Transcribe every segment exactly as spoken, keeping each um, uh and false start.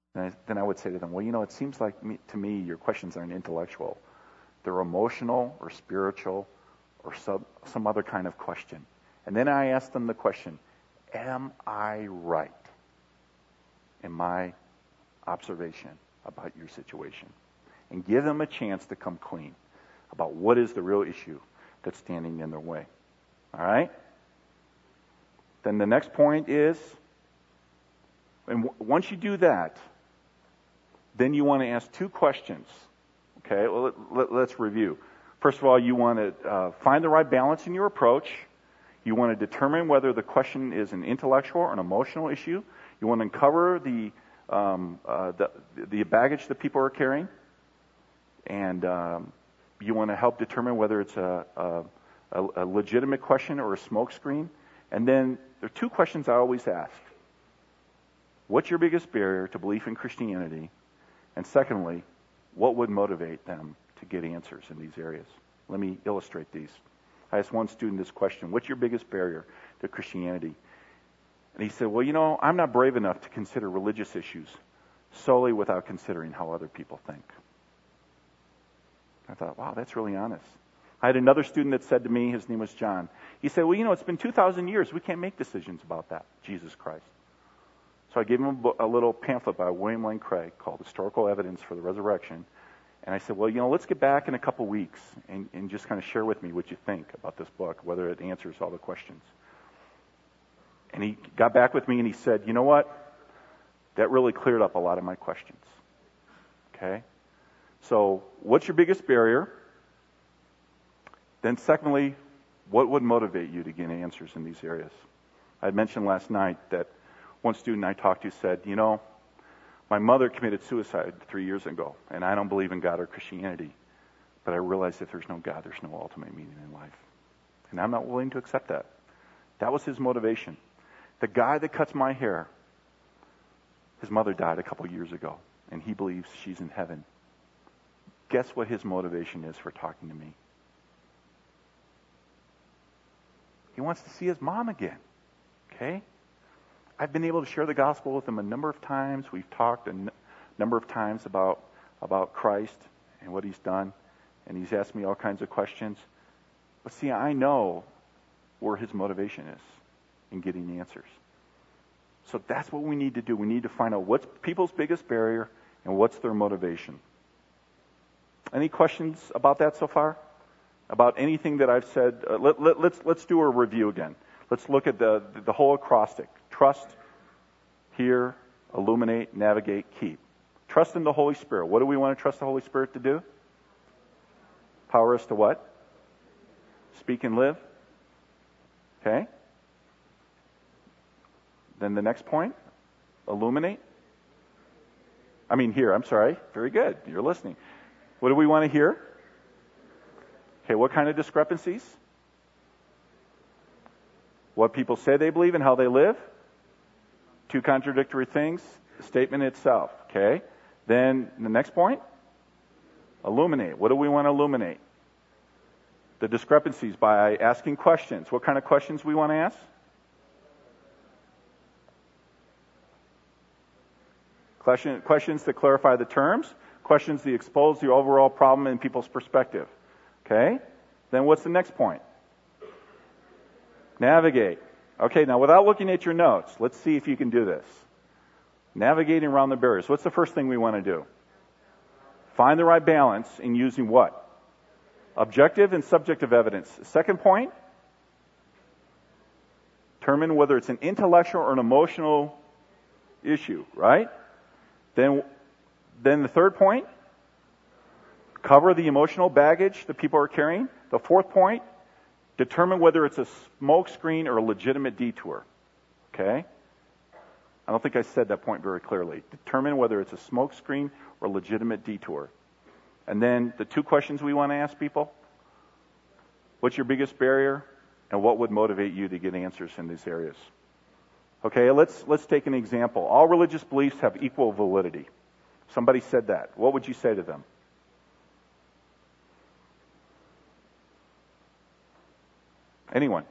And I, then I would say to them, well, you know, it seems like me, to me your questions aren't intellectual. They're emotional or spiritual or sub, some other kind of question. And then I ask them the question, am I right in my observation about your situation? And give them a chance to come clean about what is the real issue that's standing in their way. All right? Then the next point is, and w- once you do that, then you want to ask two questions. Okay, well, let, let, let's review. First of all, you want to uh, find the right balance in your approach. You want to determine whether the question is an intellectual or an emotional issue. You want to uncover the um, uh, the, the baggage that people are carrying, and um, you want to help determine whether it's a, a, a legitimate question or a smokescreen. And then there are two questions I always ask. What's your biggest barrier to belief in Christianity? And secondly, what would motivate them to get answers in these areas? Let me illustrate these. I asked one student this question, what's your biggest barrier to Christianity? And he said, well, you know, I'm not brave enough to consider religious issues solely without considering how other people think. I thought, wow, that's really honest. I had another student that said to me, his name was John, he said, well, you know, it's been two thousand years. We can't make decisions about that, Jesus Christ. So I gave him a, a little pamphlet by William Lane Craig called Historical Evidence for the Resurrection. And I said, well, you know, let's get back in a couple weeks and, and just kind of share with me what you think about this book, whether it answers all the questions. And he got back with me and he said, you know what? That really cleared up a lot of my questions. Okay? So, what's your biggest barrier? Then secondly, what would motivate you to get answers in these areas? I had mentioned last night that one student I talked to said, you know, my mother committed suicide three years ago, and I don't believe in God or Christianity, but I realize if there's no God, there's no ultimate meaning in life. And I'm not willing to accept that. That was his motivation. The guy that cuts my hair, his mother died a couple years ago, and he believes she's in heaven. Guess what his motivation is for talking to me? He wants to see his mom again. Okay? I've been able to share the gospel with him a number of times. We've talked a n- number of times about, about Christ and what he's done, and he's asked me all kinds of questions. But see, I know where his motivation is in getting answers. So that's what we need to do. We need to find out what's people's biggest barrier and what's their motivation. Any questions about that so far? About anything that I've said? Uh, let, let, let's let's do a review again. Let's look at the the whole acrostic. Trust, hear, illuminate, navigate, keep. Trust in the Holy Spirit. What do we want to trust the Holy Spirit to do? Power us to what? Speak and live. Okay? Then the next point, illuminate. I mean, hear, I'm sorry. Very good. You're listening. What do we want to hear? Okay, what kind of discrepancies? What people say they believe and how they live. Two contradictory things. The statement itself. Okay? Then the next point, illuminate. What do we want to illuminate? The discrepancies by asking questions. What kind of questions we want to ask? Question, questions that clarify the terms. Questions that expose the overall problem in people's perspective. Okay? Then what's the next point? Navigate. Okay, now without looking at your notes, let's see if you can do this. Navigating around the barriers. What's the first thing we want to do? Find the right balance in using what? Objective and subjective evidence. Second point, determine whether it's an intellectual or an emotional issue, right? Then, then the third point, cover the emotional baggage that people are carrying. The fourth point, determine whether it's a smoke screen or a legitimate detour. Okay? I don't think I said that point very clearly. Determine whether it's a smoke screen or a legitimate detour. And then the two questions we want to ask people. What's your biggest barrier? And what would motivate you to get answers in these areas? Okay, let's let's take an example. All religious beliefs have equal validity. Somebody said that. What would you say to them? Anyone?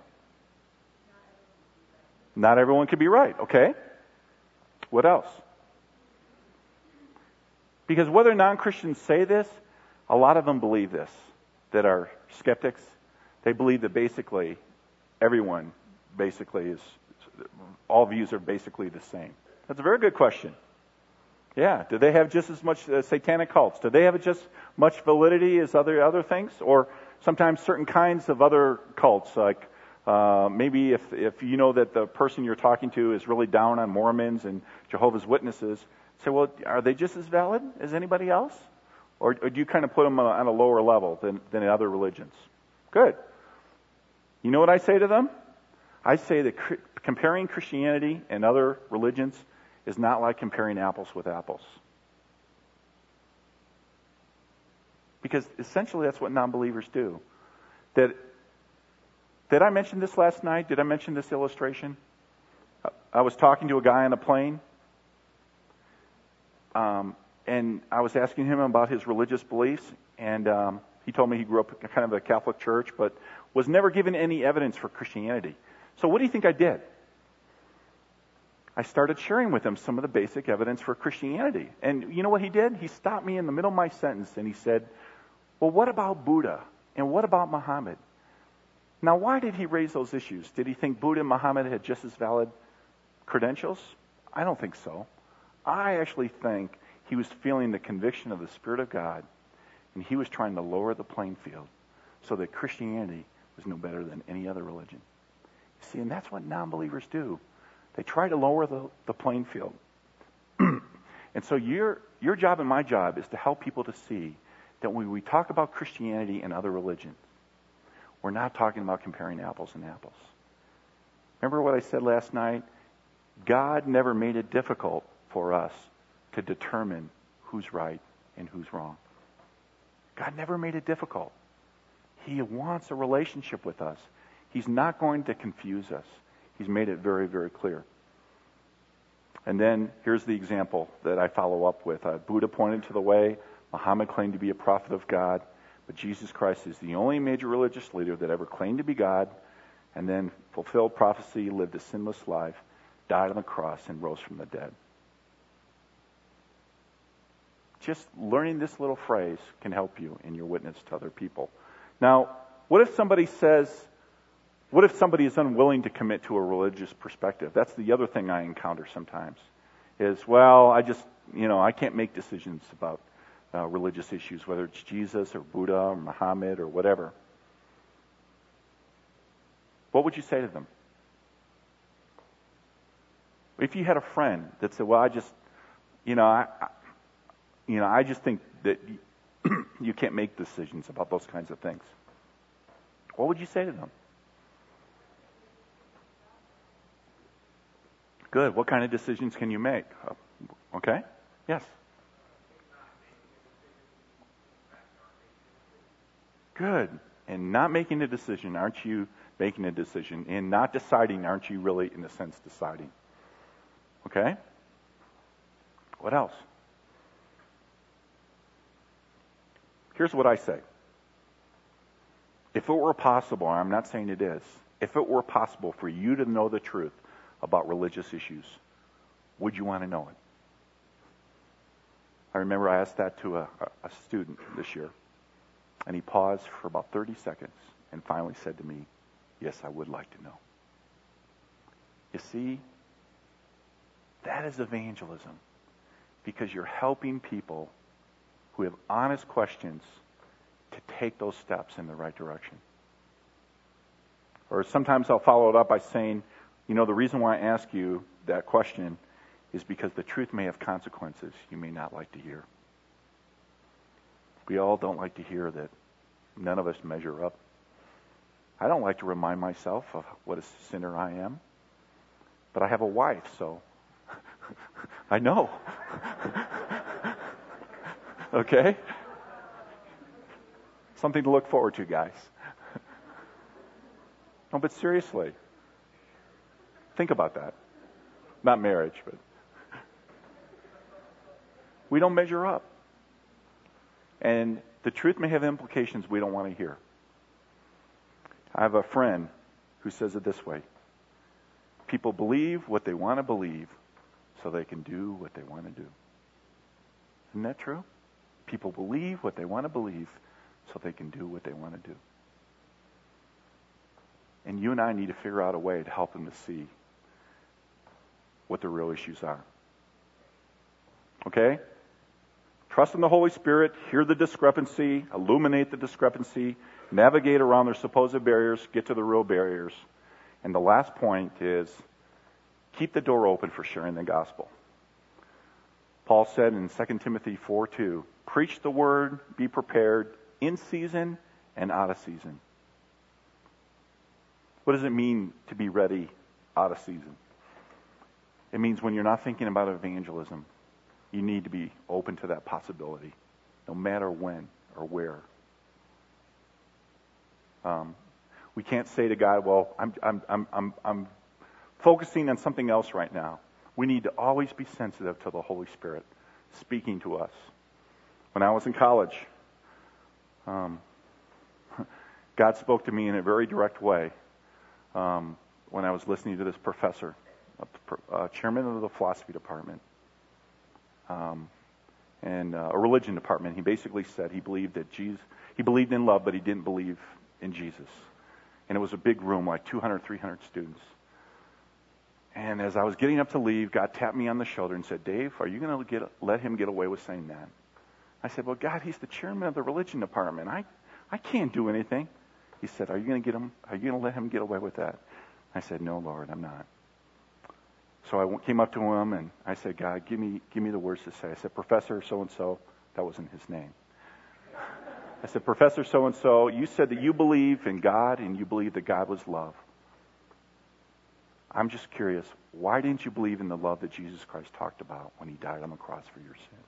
Not everyone can be right. Okay. What else? Because whether non-Christians say this, a lot of them believe this, that are skeptics. They believe that basically everyone basically is, all views are basically the same. That's a very good question. Yeah, do they have just as much uh, satanic cults? Do they have just much validity as other other things? Or sometimes certain kinds of other cults, like uh, maybe if if you know that the person you're talking to is really down on Mormons and Jehovah's Witnesses, say, well, are they just as valid as anybody else? Or, or do you kind of put them on a lower level than, than in other religions? Good. You know what I say to them? I say that cr- comparing Christianity and other religions is not like comparing apples with apples. Because essentially that's what non-believers do. That, did I mention this last night? Did I mention this illustration? I was talking to a guy on a plane, um, and I was asking him about his religious beliefs, and um, he told me he grew up in kind of a Catholic church, but was never given any evidence for Christianity. So what do you think I did? I started sharing with him some of the basic evidence for Christianity. And you know what he did? He stopped me in the middle of my sentence and he said, well, what about Buddha? And what about Muhammad? Now, why did he raise those issues? Did he think Buddha and Muhammad had just as valid credentials? I don't think so. I actually think he was feeling the conviction of the Spirit of God, and he was trying to lower the playing field so that Christianity was no better than any other religion. See, and that's what non-believers do. They try to lower the, the playing field. And so your your job and my job is to help people to see that when we talk about Christianity and other religions, we're not talking about comparing apples and apples. Remember what I said last night? God never made it difficult for us to determine who's right and who's wrong. God never made it difficult. He wants a relationship with us. He's not going to confuse us. He's made it very, very clear. And then here's the example that I follow up with. Uh, Buddha pointed to the way. Muhammad claimed to be a prophet of God. But Jesus Christ is the only major religious leader that ever claimed to be God and then fulfilled prophecy, lived a sinless life, died on the cross, and rose from the dead. Just learning this little phrase can help you in your witness to other people. Now, what if somebody says, what if somebody is unwilling to commit to a religious perspective? That's the other thing I encounter sometimes. Is, well, I just, you know, I can't make decisions about uh, religious issues, whether it's Jesus or Buddha or Muhammad or whatever. What would you say to them? If you had a friend that said, well, I just, you know, I, I you know, I just think that you can't make decisions about those kinds of things. What would you say to them? Good. What kind of decisions can you make? Okay? Yes. Good. And not making a decision, aren't you making a decision? And not deciding, aren't you really, in a sense, deciding? Okay? What else? Here's what I say. If it were possible, I'm not saying it is, if it were possible for you to know the truth about religious issues, would you want to know it? I remember I asked that to a, a student this year, and he paused for about thirty seconds and finally said to me, yes, I would like to know. You see, that is evangelism, because you're helping people who have honest questions to take those steps in the right direction. Or sometimes I'll follow it up by saying, you know, the reason why I ask you that question is because the truth may have consequences you may not like to hear. We all don't like to hear that none of us measure up. I don't like to remind myself of what a sinner I am. But I have a wife, so I know. Okay? Something to look forward to, guys. No, but seriously. Think about that. Not marriage, but we don't measure up. And the truth may have implications we don't want to hear. I have a friend who says it this way. People believe what they want to believe so they can do what they want to do. Isn't that true? People believe what they want to believe so they can do what they want to do. And you and I need to figure out a way to help them to see what the real issues are. Okay? Trust in the Holy Spirit, hear the discrepancy, illuminate the discrepancy, navigate around their supposed barriers, get to the real barriers. And the last point is keep the door open for sharing the gospel. Paul said in Second Timothy four two, preach the word, be prepared in season and out of season. What does it mean to be ready out of season? It means when you're not thinking about evangelism, you need to be open to that possibility, no matter when or where. Um, we can't say to God, well, I'm, I'm, I'm, I'm, I'm focusing on something else right now. We need to always be sensitive to the Holy Spirit speaking to us. When I was in college, um, God spoke to me in a very direct way um, when I was listening to this professor, a, a chairman of the philosophy department, um, and uh, a religion department. He basically said he believed that Jesus, he believed in love, but he didn't believe in Jesus. And it was a big room, like two hundred, three hundred students. And as I was getting up to leave, God tapped me on the shoulder and said, Dave, are you going to let him get away with saying that? I said, well, God, he's the chairman of the religion department. I, I can't do anything. He said, are you going to get him? Are you going to let him get away with that? I said, no, Lord, I'm not. So I came up to him and I said, God, give me, give me the words to say. I said, Professor so-and-so, that wasn't his name. I said, Professor so-and-so, you said that you believe in God and you believe that God was love. I'm just curious, why didn't you believe in the love that Jesus Christ talked about when he died on the cross for your sins?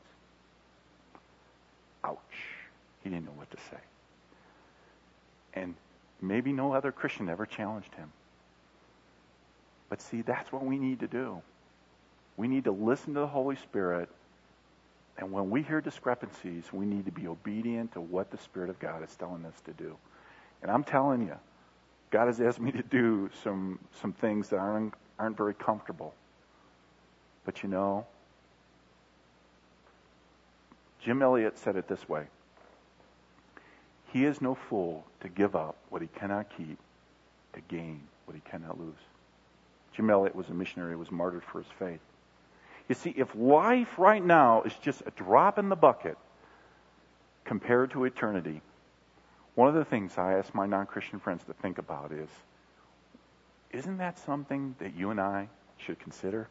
Ouch. He didn't know what to say. And maybe no other Christian ever challenged him. But see, that's what we need to do. We need to listen to the Holy Spirit. And when we hear discrepancies, we need to be obedient to what the Spirit of God is telling us to do. And I'm telling you, God has asked me to do some some things that aren't aren't very comfortable. But you know, Jim Elliot said it this way. He is no fool to give up what he cannot keep to gain what he cannot lose. Jim Elliot was a missionary who was martyred for his faith. You see, if life right now is just a drop in the bucket compared to eternity, one of the things I ask my non-Christian friends to think about is, isn't that something that you and I should consider?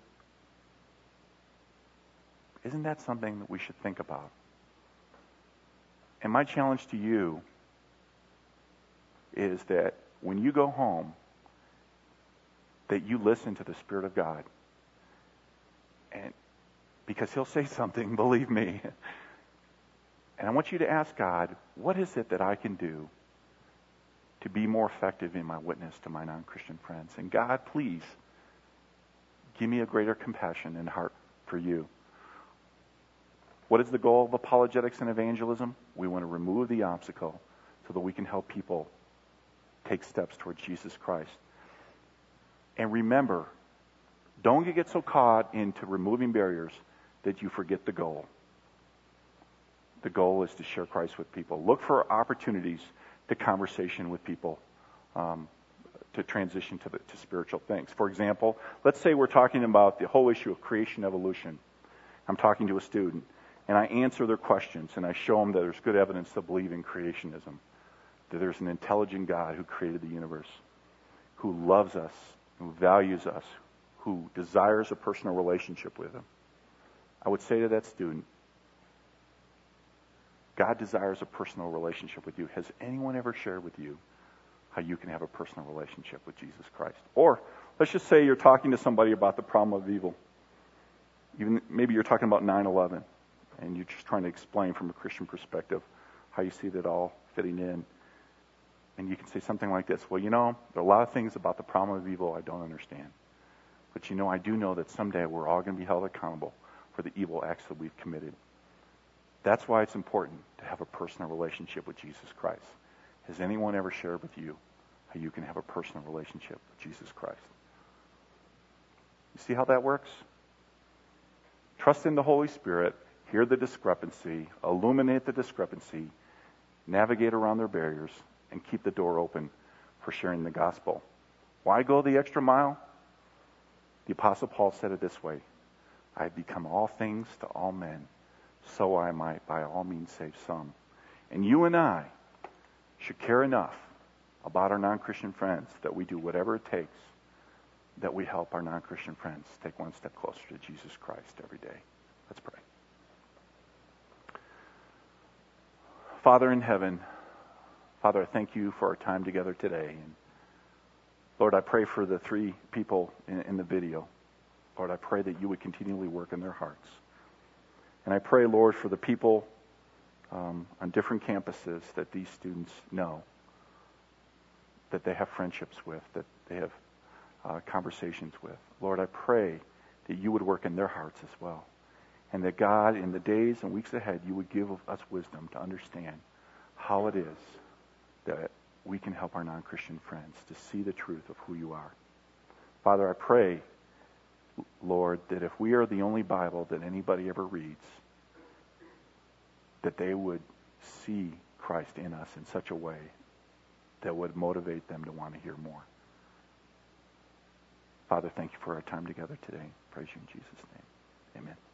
Isn't that something that we should think about? And my challenge to you is that when you go home, that you listen to the Spirit of God. And because he'll say something, believe me. And I want you to ask God, what is it that I can do to be more effective in my witness to my non-Christian friends? And God, please, give me a greater compassion and heart for you. What is the goal of apologetics and evangelism? We want to remove the obstacle so that we can help people take steps towards Jesus Christ. And remember, don't get so caught into removing barriers that you forget the goal. The goal is to share Christ with people. Look for opportunities to conversation with people, um, to transition to, the, to spiritual things. For example, let's say we're talking about the whole issue of creation evolution. I'm talking to a student, and I answer their questions, and I show them that there's good evidence to believe in creationism, that there's an intelligent God who created the universe, who loves us, who values us, who desires a personal relationship with him. I would say to that student, God desires a personal relationship with you. Has anyone ever shared with you how you can have a personal relationship with Jesus Christ? Or let's just say you're talking to somebody about the problem of evil. Even maybe you're talking about nine eleven, and you're just trying to explain from a Christian perspective how you see that all fitting in. And you can say something like this, well, you know, there are a lot of things about the problem of evil I don't understand. But you know, I do know that someday we're all going to be held accountable for the evil acts that we've committed. That's why it's important to have a personal relationship with Jesus Christ. Has anyone ever shared with you how you can have a personal relationship with Jesus Christ? You see how that works? Trust in the Holy Spirit. hear the discrepancy, illuminate the discrepancy, navigate around their barriers, and keep the door open for sharing the gospel. Why go the extra mile? The Apostle Paul said it this way, I have become all things to all men, so I might by all means save some. And you and I should care enough about our non-Christian friends that we do whatever it takes that we help our non-Christian friends take one step closer to Jesus Christ every day. Let's pray. Father in heaven, Father, I thank you for our time together today. And Lord, I pray for the three people in, in the video. Lord, I pray that you would continually work in their hearts. And I pray, Lord, for the people um, on different campuses that these students know, that they have friendships with, that they have uh, conversations with. Lord, I pray that you would work in their hearts as well. And that God, in the days and weeks ahead, you would give us wisdom to understand how it is that we can help our non-Christian friends to see the truth of who you are. Father, I pray, Lord, that if we are the only Bible that anybody ever reads, that they would see Christ in us in such a way that would motivate them to want to hear more. Father, thank you for our time together today. Praise you in Jesus' name. Amen.